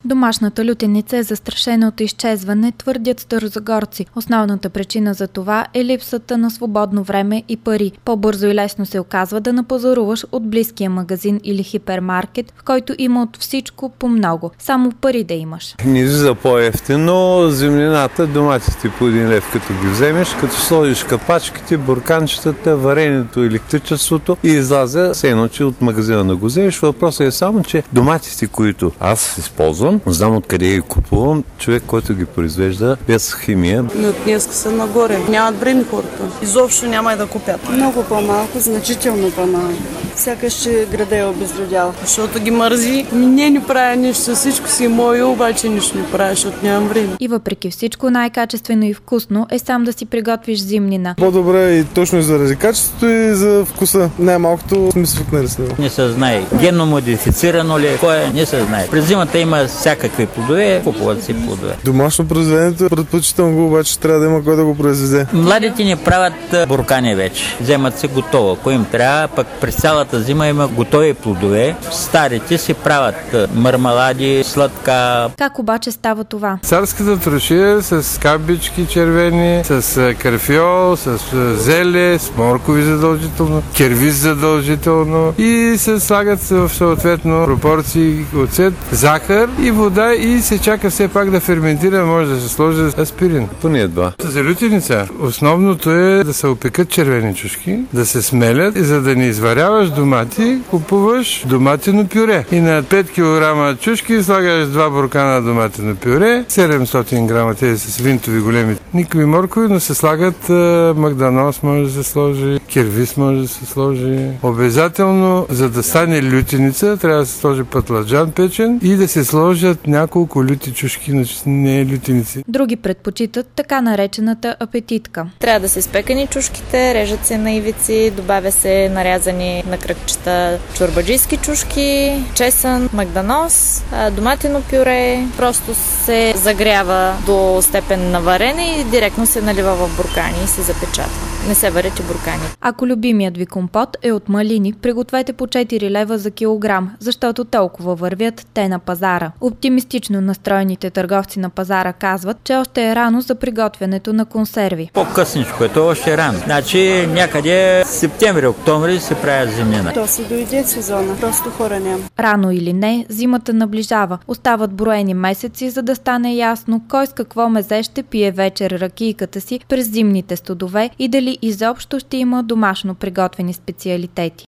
Домашната лютеница е застрашена от изчезване, твърдят старозагорци. Основната причина за това е липсата на свободно време и пари. По-бързо и лесно се оказва да напазаруваш от близкия магазин или хипермаркет, в който има от всичко по много. Само пари да имаш. Не излиза по-евтино, землината, доматите по 1 лев, като ги вземеш, като сложиш капачките, бурканчетата, варенето, електричеството и излазя все едно, че от магазина да го вземеш. Въпросът е само, че доматите, които аз използвам, знам откъде ги купувам, човек, който ги произвежда без химия. Но днеска са нагоре. Нямат време хората. Изобщо няма и да купят. Много по-малко, значително по-малко. Сякаш, че града е обезлюдял. Защото ги мързи. Не правя нищо, всичко си мое, обаче нищо не правя, защото нямам време. И въпреки всичко, най-качествено и вкусно е сам да си приготвиш зимнина. По-добре и точно заради качеството и за вкуса. Най-малкото сме свикнали с него. Не се знае генно модифицирано ли е, кое не се знае. През зимата има всякакви плодове, купуват си плодове. Домашно произведението предпочитам го, обаче трябва да има кой да го произведе. Младите не правят буркани вече. Вземат се готово. Ако им трябва, пък през цялата зима има готови плодове. Старите си правят мармалади, сладка. Как обаче става това? Царската трошия с кабички червени, с карфиол, с зеле, с моркови задължително, кервис задължително и се слагат в съответно пропорции оцет, захар и вода и се чака все пак да ферментира, може да се сложи аспирин. Поне едва. За лютеница основното е да се опекат червени чушки, да се смелят и за да не изваряваш домати, купуваш доматено пюре. И на 5 кг чушки слагаш 2 буркана доматено пюре, 700 грама тези с винтови големи никови моркови, но се слагат магданос може да се сложи, кервис може да се сложи. Обязателно, за да стане лютеница, трябва да се сложи пътладжан печен и да се сложат няколко люти чушки, не лютеници. Други предпочитат така наречената апетитка. Трябва да се спекани чушките, режат се на ивици, добавя се нарязани на кръгчета чорбаджийски чушки, чесън, магданос, доматено пюре. Просто се загрява до степен на варене и директно се налива в буркани и се запечатва. Не се варят и буркани. Ако любимият ви компот е от малини, пригответе по 4 лева за килограм, защото толкова вървят те на пазара. Оптимистично настроените търговци на пазара казват, че още е рано за приготвянето на консерви. По-късничко е, то още е рано. Значи някъде септември-октомври се правят зимнина. То си дойде сезона, просто хора няма. Рано или не, зимата наближава. Остават броени месеци, за да стане ясно кой с какво мезе ще пие вечер ракийката си през зимните студове и дали изобщо ще има домашно приготвени специалитети.